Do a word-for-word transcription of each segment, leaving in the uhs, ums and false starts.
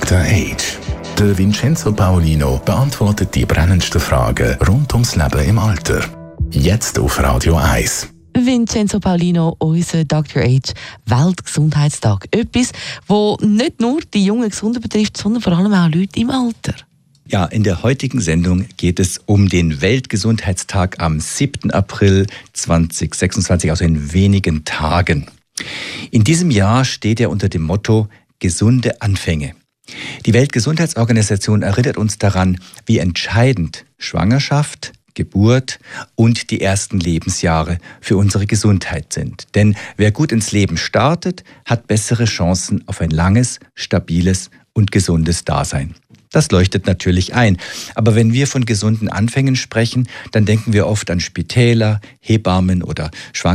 Doktor Age. Der Vincenzo Paolino beantwortet die brennendsten Fragen rund ums Leben im Alter. Jetzt auf Radio eins. Vincenzo Paolino, unser Doktor Age Weltgesundheitstag. Etwas, das nicht nur die jungen Gesunden betrifft, sondern vor allem auch Leute im Alter. Ja, in der heutigen Sendung geht es um den Weltgesundheitstag am siebten April zweitausendsechsundzwanzig, also in wenigen Tagen. In diesem Jahr steht er unter dem Motto Gesunde Anfänge. Die Weltgesundheitsorganisation erinnert uns daran, wie entscheidend Schwangerschaft, Geburt und die ersten Lebensjahre für unsere Gesundheit sind. Denn wer gut ins Leben startet, hat bessere Chancen auf ein langes, stabiles und gesundes Dasein. Das leuchtet natürlich ein. Aber wenn wir von gesunden Anfängen sprechen, dann denken wir oft an Spitäler, Hebammen oder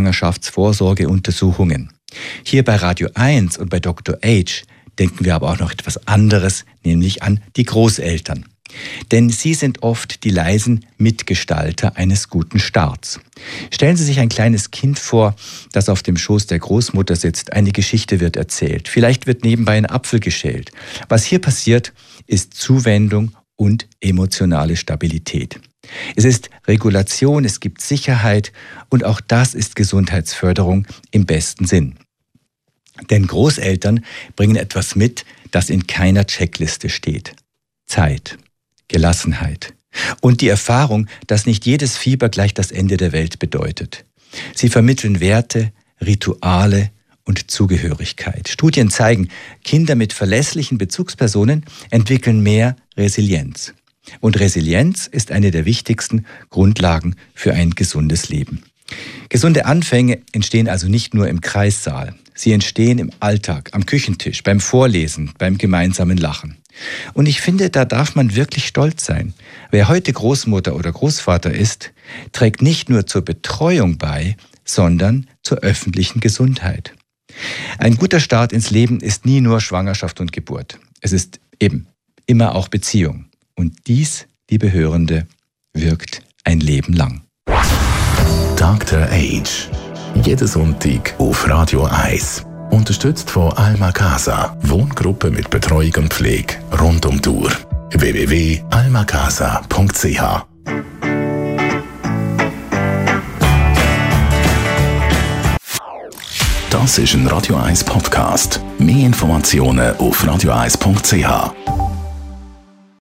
Schwangerschaftsvorsorgeuntersuchungen. Hier bei Radio eins und bei Doktor Age denken wir aber auch noch etwas anderes, nämlich an die Großeltern. Denn sie sind oft die leisen Mitgestalter eines guten Starts. Stellen Sie sich ein kleines Kind vor, das auf dem Schoß der Großmutter sitzt. Eine Geschichte wird erzählt. Vielleicht wird nebenbei ein Apfel geschält. Was hier passiert, ist Zuwendung und emotionale Stabilität. Es ist Regulation, es gibt Sicherheit und auch das ist Gesundheitsförderung im besten Sinn. Denn Großeltern bringen etwas mit, das in keiner Checkliste steht. Zeit. Gelassenheit und die Erfahrung, dass nicht jedes Fieber gleich das Ende der Welt bedeutet. Sie vermitteln Werte, Rituale und Zugehörigkeit. Studien zeigen, Kinder mit verlässlichen Bezugspersonen entwickeln mehr Resilienz. Und Resilienz ist eine der wichtigsten Grundlagen für ein gesundes Leben. Gesunde Anfänge entstehen also nicht nur im Kreissaal. Sie entstehen im Alltag, am Küchentisch, beim Vorlesen, beim gemeinsamen Lachen. Und ich finde, da darf man wirklich stolz sein. Wer heute Großmutter oder Großvater ist, trägt nicht nur zur Betreuung bei, sondern zur öffentlichen Gesundheit. Ein guter Start ins Leben ist nie nur Schwangerschaft und Geburt. Es ist eben immer auch Beziehung. Und dies, liebe Hörende, wirkt ein Leben lang. Doktor Age. Jeden Sonntag auf Radio eins. Unterstützt von Alma Casa. Wohngruppe mit Betreuung und Pflege rund um die Uhr. w w w punkt alma casa punkt c h Das ist ein Radio eins Podcast. Mehr Informationen auf radio eins punkt c h.